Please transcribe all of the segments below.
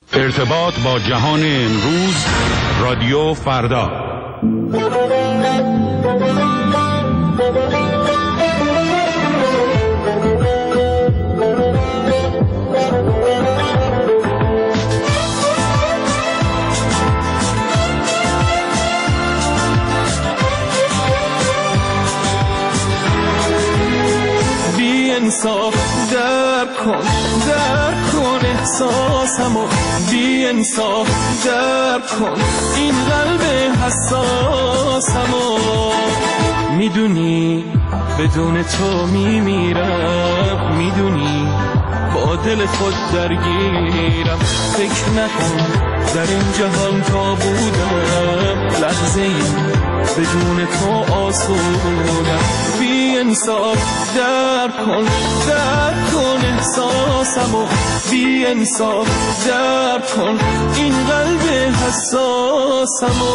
ارتباط با جهان امروز، رادیو فردا. انصاف درک کن احساسمو، بی انصاف درک کن این قلب حساسمو. میدونی بدون تو میمیرم، میدونی با دل خود درگیرم. فکر نکن در این جهان تا بودم لحظه ای بدون تو آسودم. بی انصاف درک کن احساسمو، بی انصاف درک کن این قلب حساسمو.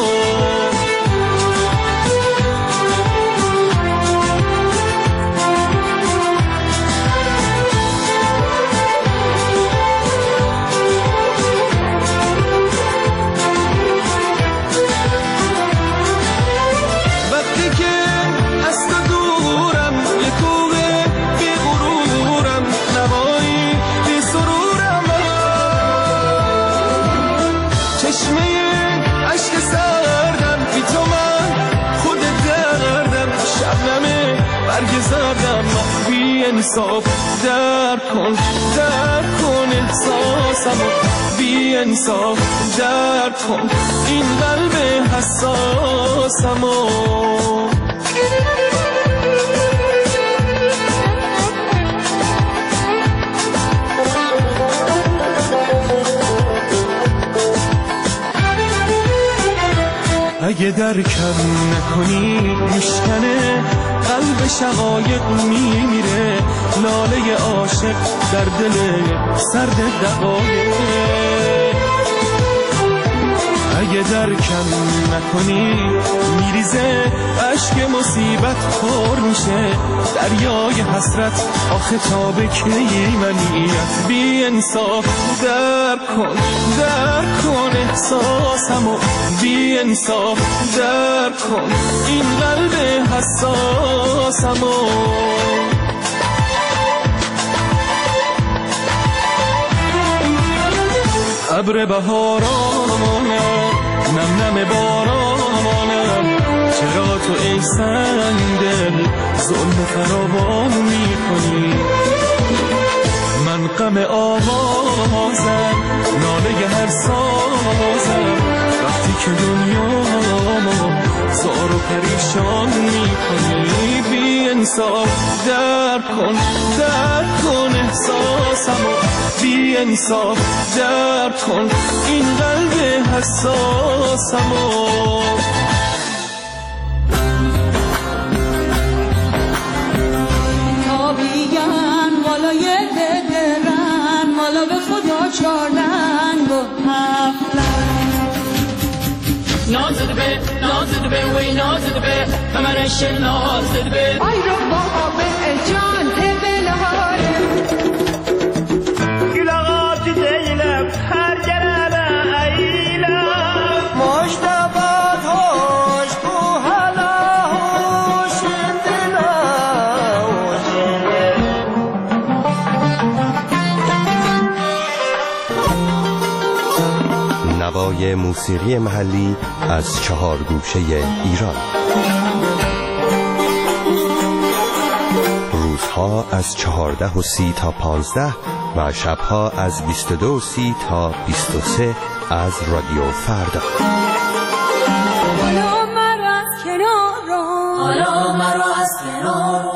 بی انصاف درک کن احساسمو، بی انصاف درک کن این قلب حساسمو. اگه درکم نکنی میشکنه قلب شقایق میمیره، لاله عاشق در دل سرد دقایق. اگه درکم نکنی میریزه اشک مصیبت پر میشه، دریای حسرت آخه تا به کی منیت. بی انصاف درک کن احساسمو، بی انصاف درک کن این قلب حساسمو. ابر بهارانم، نم نم بارانم، چرا تو ای سنگدل ظلم فراوان میکنی؟ من غم آوازم، ناله هر سازم، وقتی که دنیامو زار و پریشان میکنی. بی انصاف درک کن احساسمو، بی انصاف درک کن این قلب حساسمو. نازده وی نازده به کمرش نازده به ای رو بابا به جان دل هاره گل آقا چی دیلم هر گرمه ایلم مجتبات هوش کو حالا هوش دلا نوای موسیقی محلی از 4 گوشه ایران. روزها از 14:30 تا 15 و شبها از 22:30 تا 23 از رادیو فردا. حالا مرا از کنار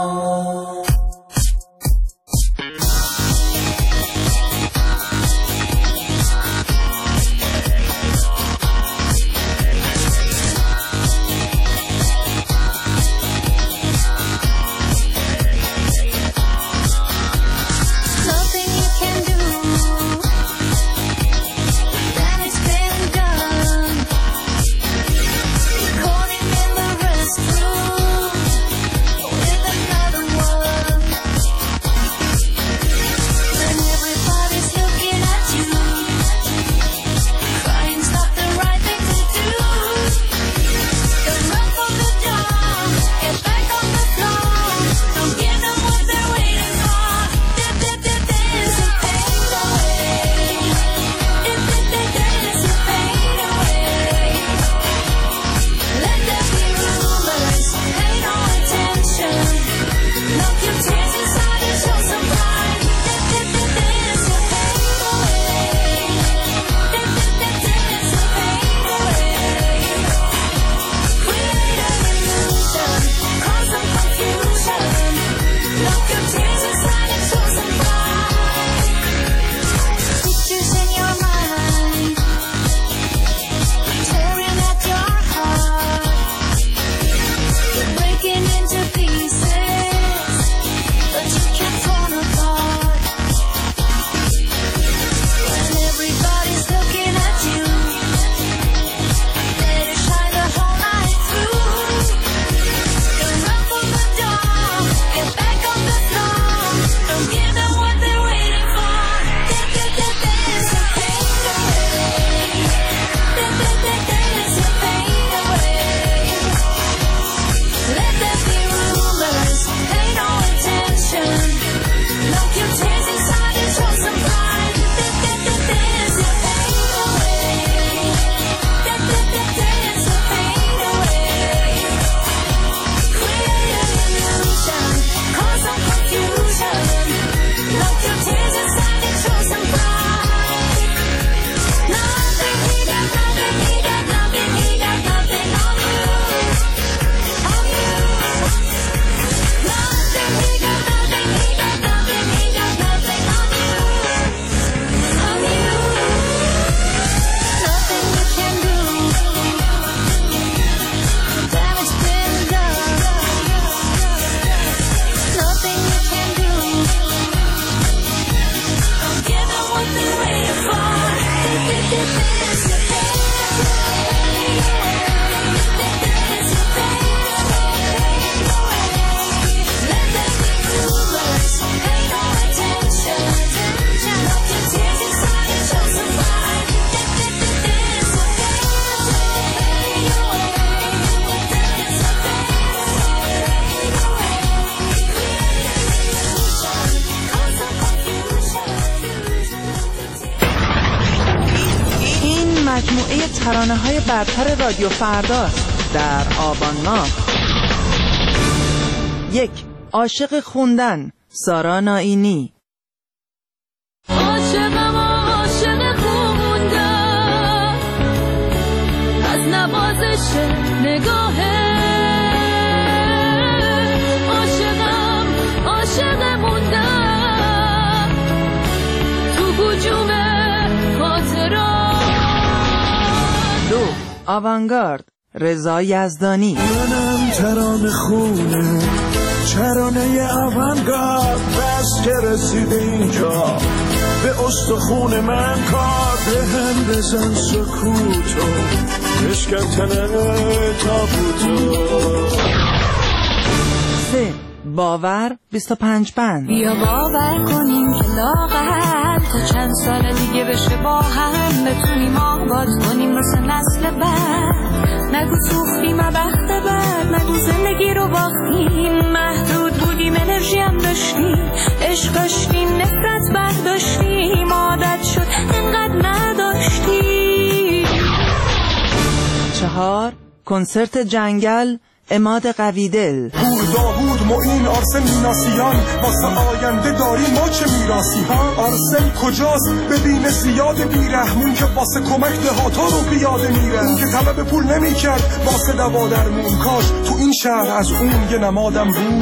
Calling in the restroom with another مجموعه ترانه‌های برتر رادیو فردا در آبان ماه. 1. عاشق خوندن، سارا نائینی. عاشق خوندن از نوازش نگاهه، عاشق موندن تو هجوم خاطرات. 2. آوانگارد، رضا یزدانی. منم ترانه خونه، ترانه آوانگارد، بس که رسید اینجا به استخون من کار، به هم بزن سکوتو بشکن تنه تابوتو. 3. باور 25 بند. بیا باور کنیم که لاغر تا چند سال دیگه بشه با هم بتونیم آباد کنیم مثل نسل بعد. نگو سوختیم بخت بعد، نگو زندگی رو باختیم، محدود بودیم انرژی هم داشتیم، عشق داشتیم نفرت برداشتیم، عادت شد انقدر نداشتیم. 4. کنسرت جنگل، عماد قویدل. پور داوود معین آرسن میناسیان، واسه آینده داریم ما چه میراسی ها؟ آرسن کجاست؟ ببین زیاد بیرحمون که واسه کمک دهاتا رو پیاده میره، اون که طلب پول نمیکرد واسه دوا درمون، کاش تو این شهر از اون یه نمادم بود.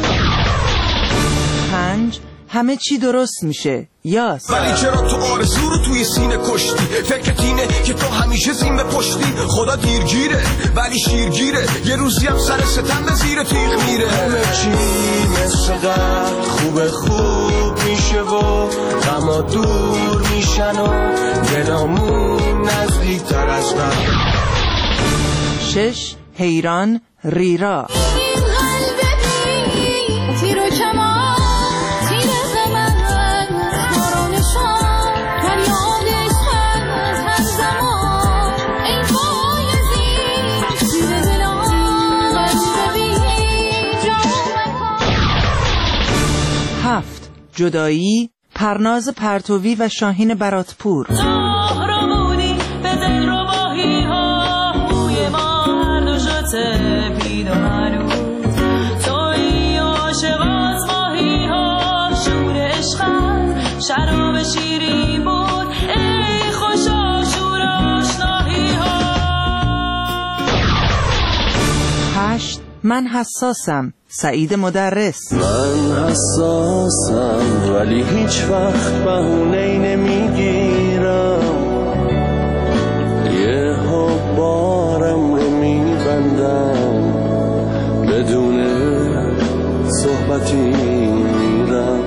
5. همه چی درست میشه، یاس. ولی چرا تو آرزو رو توی سینه کشتی؟ فکرت اینه که تو همیشه زین به پشتی، خدا دیرگیره ولی شیرگیره، یه روزی هم سر ستم به زیر تیغ میره. همه چی مثل قبل خوب میشه و غما دور میشن و دلامون نزدیک تر از قبل. 6. حیران، ریرا. جدایی، پرناز پرتوی و شاهین براتپور. رامونی به دل رباهی ها موی ما هر دو شده پید و هنوز توی عاشقات ماهی ها شور عشقت شراب شیرین بود ای خوشا شور آشناهی ها. 8. من حساسم، سعید مدرس. من حساسم ولی هیچ وقت بهونه‌ای نمیگیرم، یه بارم رو میبندم بدون صحبتی میرم.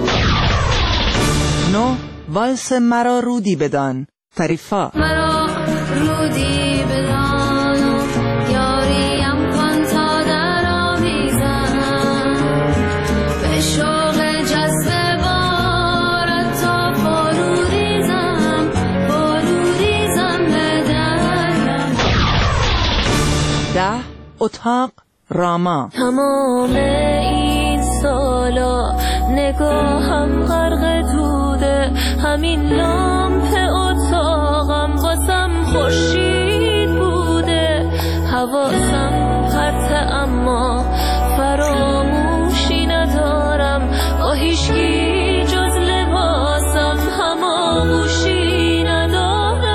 9. والس مرا رودی بدان، فریفا. مرا رودی بدان یاریم کن تا در آویزم به شوق جذب بارت تا فرو ریزم به درم. 10. اتاق، راما. تمام این سالا نگاهم غرق دوده، همین لامپ اتاقم واسم خورشید بوده، حواسم پرته اما فراموشی ندارم، با هیچکی جز لباسم هماغوشی ندارم.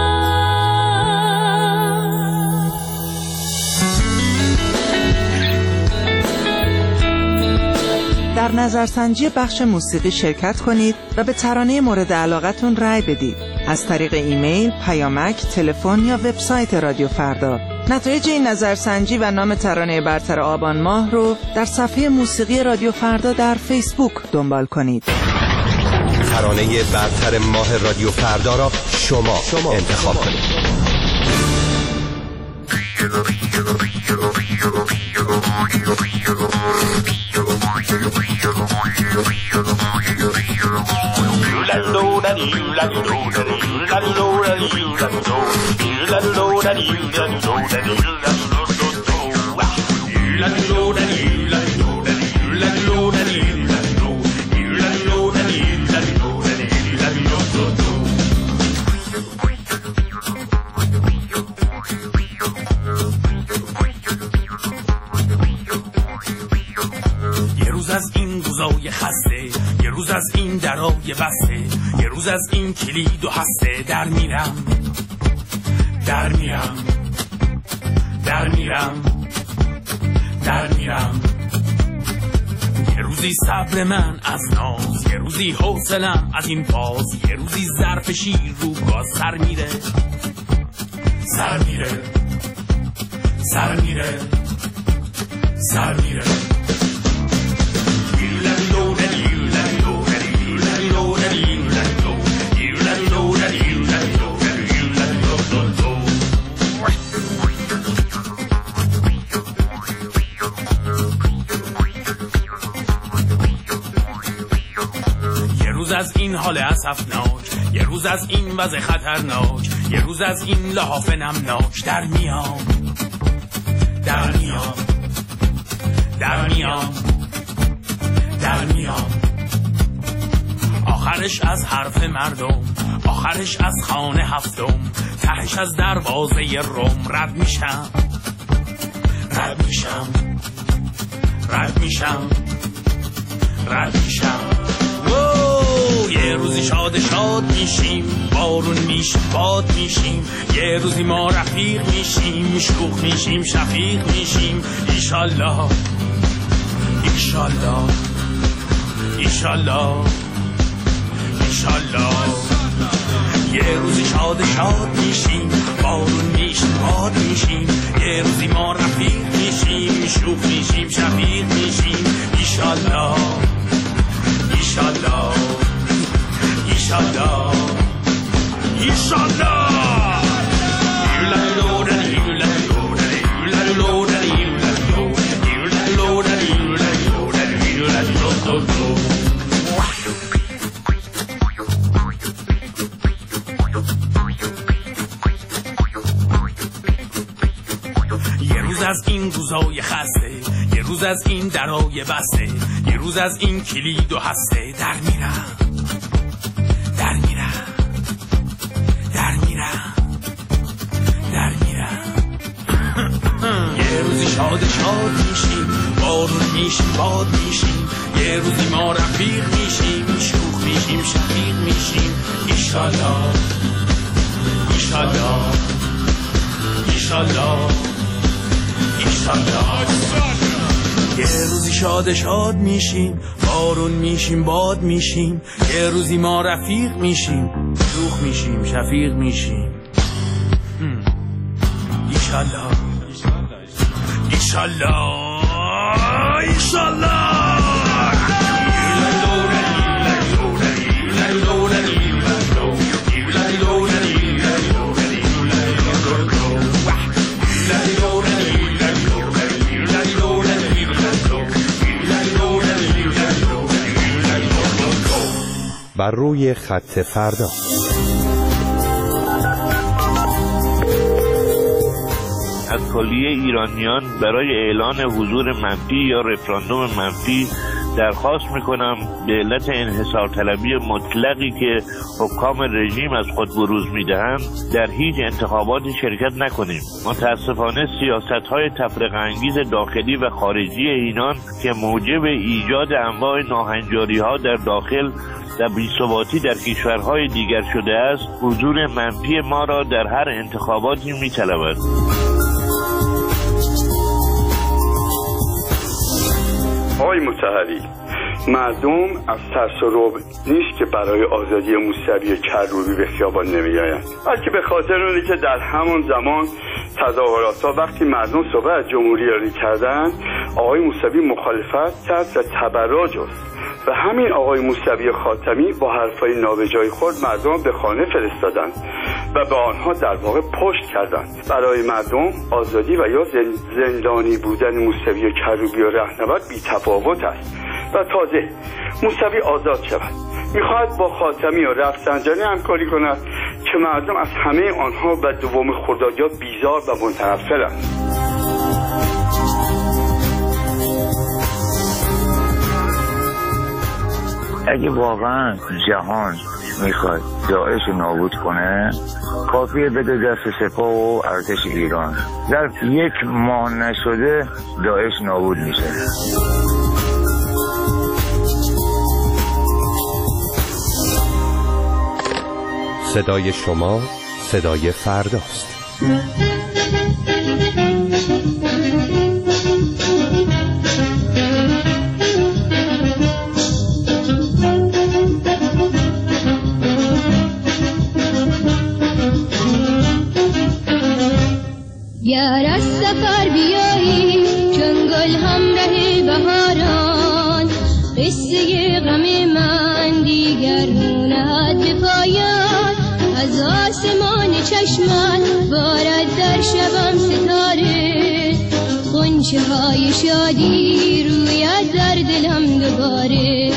در نظرسنجی بخش موسیقی شرکت کنید و به ترانه مورد علاقتون رأی بدید از طریق ایمیل، پیامک، تلفن یا وبسایت رادیو فردا. نتایج این نظرسنجی و نام ترانه برتر آبان ماه رو در صفحه موسیقی رادیو فردا در فیسبوک دنبال کنید. ترانه برتر ماه رادیو فردا را شما انتخاب کنید. روز از این کلید و هسته در میرم در میرم در میرم در میرم. یه روزی صبر من از ناز، یه روزی حوصلم از این باز، یه روزی ظرف شیر رو گاز سر میره سر میره سر میره سر میره. یه روز از این حال اسفناک، یه روز از این وضع خطرناک، یه روز از این لحاف نمناک در میام در میام در میام در میام. آخرش از حرف مردم، آخرش از خانه هفتم، تهش از دروازه روم رد میشم رد میشم رد میشم رد میشم. یه روزی شاد شاد میشیم، بارون میشیم باد میشیم، یه روزی ما رفیق میشیم، شوخ میشیم شفیق میشیم. ایشالله ایشالله ایشالله ایشالله. یه روزی شاد شاد میشیم، بارون میشیم باد میشیم، یه روزی ما رفیق میشیم، شوخ میشیم شفیق میشیم. ایشالله ایشالله ایشالله ایشالله. یه روز از این روزای خسته، یه روز از این درای بسته، یه روز از این کلید و هسته در میرم در میرم در میرم در میرم. یه روزی شاد شاد میشیم، بارون میشیم باد میشیم، یه روزی ما رفیق میشیم، شوخ میشیم شفیق میشیم. ایشالله ایشالله ایشالله ایشالله. یه روزی شاد شاد میشیم، بارون میشیم باد میشیم، یه روزی ما رفیق میشیم، شوخ میشیم شفیق میشیم. ایشالله ایشالله ایشالله. بر روی خط فردا. از کلیه ایرانیان برای اعلان حضور منفی یا رفراندوم منفی درخواست میکنم به علت انحصار طلبی مطلقی که حکام رژیم از خود بروز میدهند در هیچ انتخاباتی شرکت نکنیم. متاسفانه سیاست‌های تفرقه انگیز داخلی و خارجی اینان که موجب ایجاد انواع ناهنجاری‌ها در داخل و بی‌ثباتی در کشورهای دیگر شده است، حضور منفی ما را در هر انتخاباتی می‌طلبد. آقای مطهری، مردم از ترس و رعب نیست که برای آزادی موسوی کروبی به خیابان نمی‌آیند، بلکه به خاطر اونی که در همان زمان تظاهرات‌ها وقتی مردم صحبت از جمهوری کردند، آقای موسوی مخالفت کرد و تبرع جست و همین آقای موسوی خاتمی با حرفای نابجای خود مردم به خانه فرستادند و به آنها در واقع پشت کردند. برای مردم آزادی و یا زندانی بودن موسوی کروبی و رهنورد بی تفاوت است و تازه موسوی آزاد شود میخواهد با خاتمی و رفسنجانی همکاری کند که مردم از همه آنها و دوم خردادیان بیزار و متنفرند. اگه واقعا جهان میخواد داعش نابود کنه، کافیه بده دست سپاه و ارتش ایران. در 1 ماه نشده داعش نابود میشه. صدای شما صدای فرداست. گر از سفر بیایی چون گل همراه بهاران، قصه غم من دیگر نهد به پایان. از آسمان چشمت بارد در شبم ستاره، غنچه های شادی روید در دلم دوباره.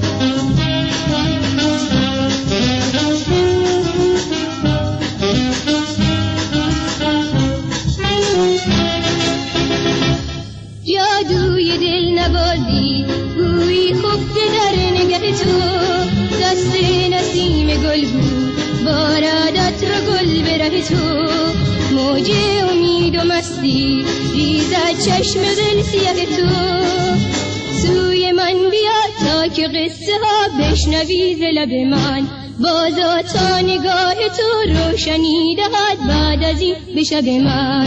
جادوی دل نوازی گویی خفته در نگه تو، دست نسیم گل بود بارد عطر گل به ره تو. موج امید و مستی ریزد چشم دل سیاه تو، سوی من بیا تا که قصه ها بشنوی ز لب من. بازا تا نگاه تو روشنی دهد بعد از این به شب من.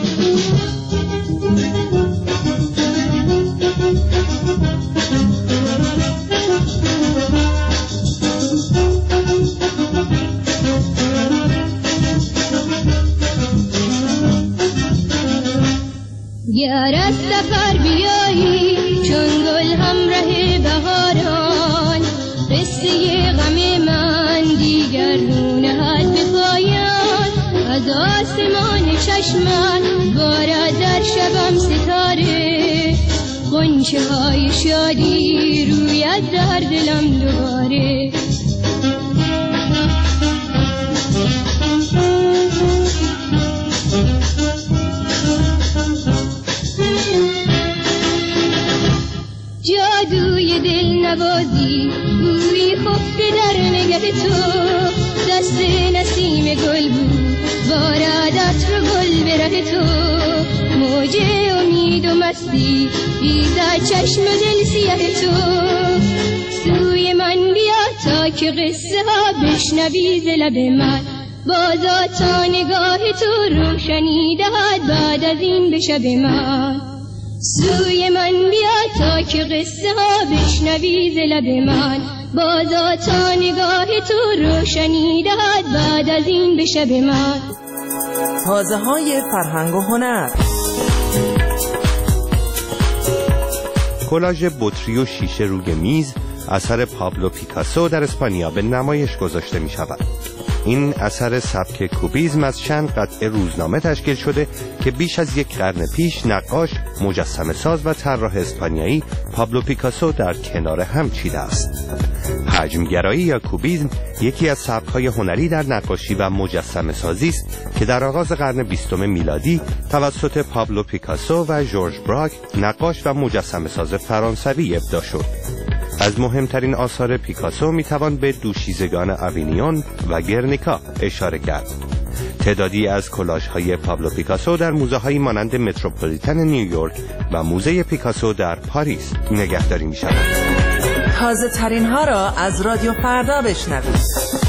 گر از سفر بیایی چون گل همراه بهاران، قصه غم من دیگر نهد به پایان. از آسمان چشمت بارد در شبم ستاره، غنچه های شادی روید در دلم دوباره. جادوی دل نوازی گویی خفته در نگه تو، دست نسیم گل بود بارد عطر گل به ره تو. موج امید و مستی ریزد چشم دل سیاه تو، سوی من بیا تا که قصه ها بشنوی ز لب من. بازا تا نگاه تو روشنی دهد بعد از این به شب من. سوی من بیا تا که قصه ها بشنوی ز لب من. بازا تا نگاه تو روشنی دهد بعد از این به شب من. تازه های فرهنگ و هنر. کلاژ بطری و شیشه روی میز اثر پابلو پیکاسو در اسپانیا به نمایش گذاشته می شود. این اثر سبک کوبیزم از چند قطعه روزنامه تشکیل شده که بیش از یک قرن پیش نقاش، مجسمه ساز و طراح اسپانیایی پابلو پیکاسو در کنار هم چیده است. حجمگرایی یا کوبیزم یکی از سبک‌های هنری در نقاشی و مجسمه سازی است که در آغاز قرن 20 میلادی توسط پابلو پیکاسو و ژورژ براک، نقاش و مجسمه ساز فرانسوی ابداع شد. از مهمترین آثار پیکاسو میتوان به دوشیزگان آوینیون و گرنیکا اشاره کرد. تعدادی از کلاژهای پابلو پیکاسو در موزه‌هایی مانند متروپولیتن نیویورک و موزه پیکاسو در پاریس نگهداری می‌شود. تازه ترین ها را از رادیو فردا بشنوید.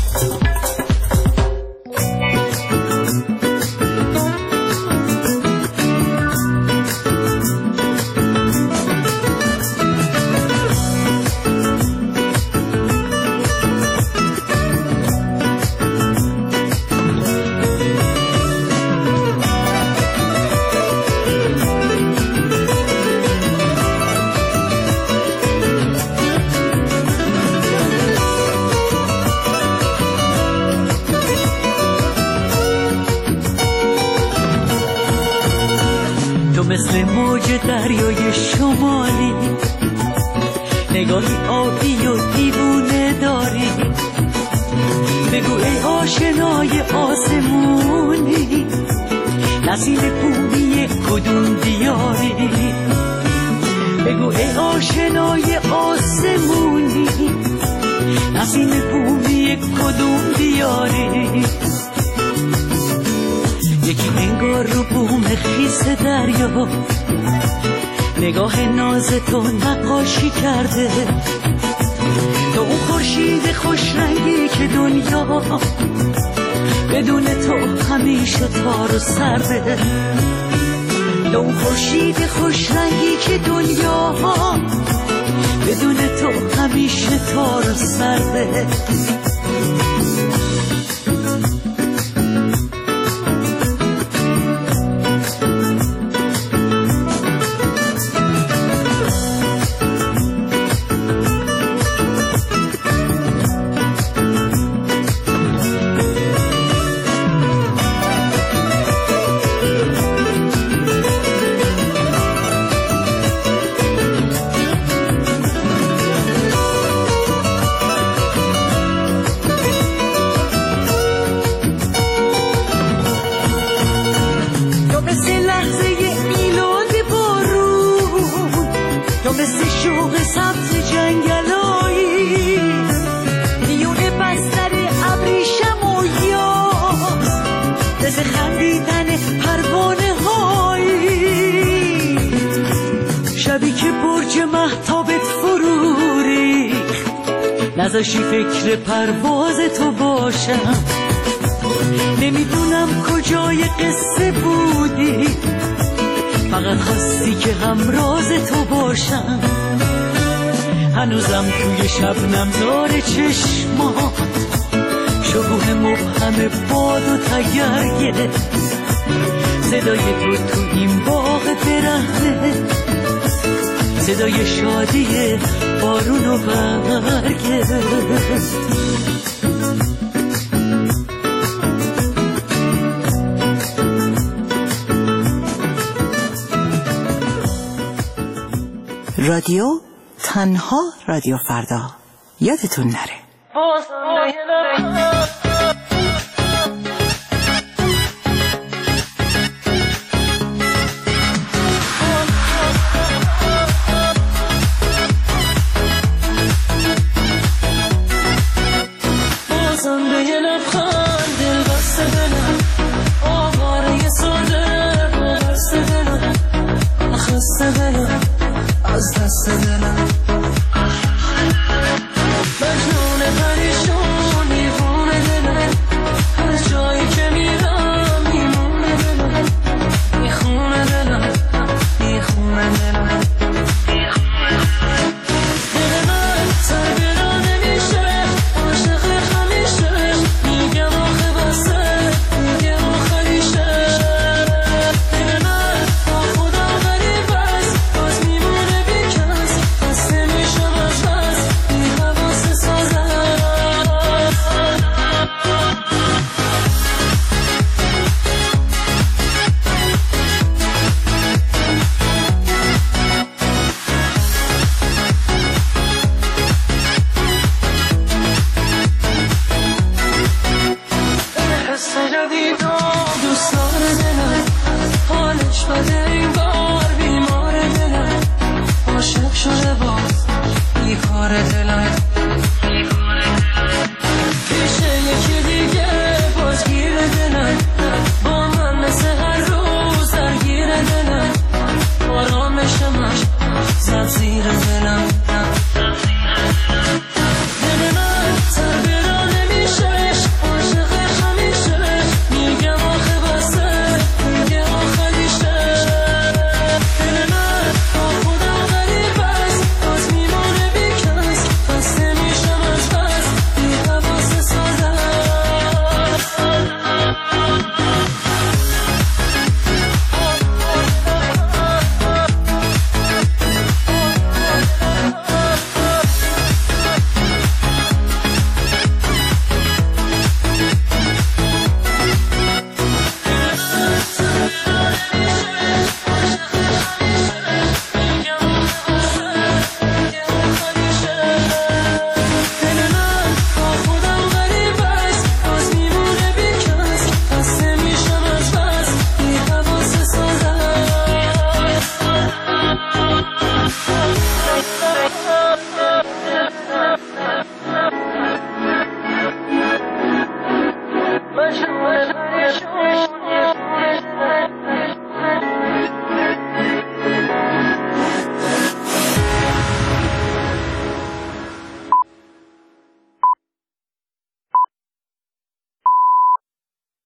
مثل موج دریای شمالی، نگاهی آبی و دیوونه داری. بگو ای آشنای آسمونی، نسیم بومی کدوم دیاری. بگو ای آشنای آسمونی، نسیم بومی کدوم دیاری. یکی انگار رو بوم خیس دریا، نگاه ناز تو نقاشی کرده. تو اون خورشید خوش رنگی که دنیا بدون تو همیشه تار و سرده، تو اون خورشید خوش رنگی که دنیا بدون تو همیشه تار و سرده. نذاشی فکر پرواز تو باشم، نمیدونم کجای قصه بودی، فقط خواستی که همراز تو باشم. هنوزم توی شبنم داره چشمات، شکوه مبهم باد و تگرگه، صدای تو این باغ برهنه، صدای شادی بارون و برگه. رادیو تنها رادیو فردا، یادتون نره. از دست دلم مجنون پریشون میمونه دلم، هر جایی که میرم میمونه دلم، میخونه دلم، میخونه دلم، دل من سر برا نمیشه، عاشق همیشه، میگم آخه بسه، میگم آخریشه، دل من با خدا غریب است، باز میمونه بیکس، بس نمیشم از بس، بی حواس سازم. حس جدید و دوست داره دلم، حالش بده این